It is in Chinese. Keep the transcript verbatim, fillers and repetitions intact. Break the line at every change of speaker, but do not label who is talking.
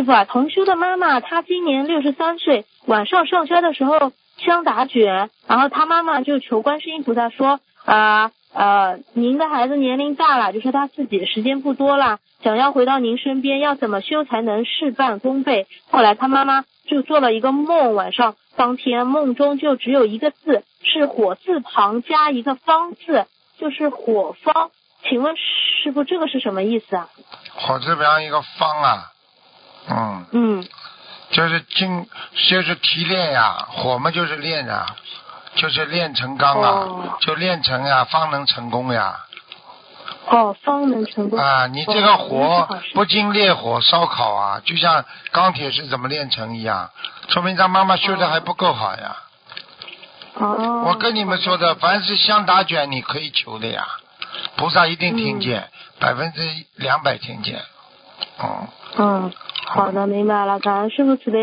师傅啊，同修的妈妈她今年六十三岁，晚上上香的时候香打卷，然后她妈妈就求观世音菩萨说啊 呃, 呃，您的孩子年龄大了，就说他自己的时间不多了，想要回到您身边，要怎么修才能事半功倍？后来他妈妈就做了一个梦，晚上当天梦中就只有一个字，是火字旁加一个方字，就是火方。请问师傅这个是什么意思啊？
火字旁一个方啊，嗯
嗯，
就是精，就是提炼呀，火嘛就是炼啊，就是炼成钢啊，
哦
就炼成呀，方能成功呀。
哦，方能成功
啊，你这个火
哦
不经烈火烧烤啊，就像钢铁是怎么炼成一样，说明他妈妈修的还不够好呀。
哦，
我跟你们说的，凡是香打卷你可以求的呀，菩萨一定听见，百分之两百听见。嗯。
嗯，好的，明白了，感恩师傅慈悲。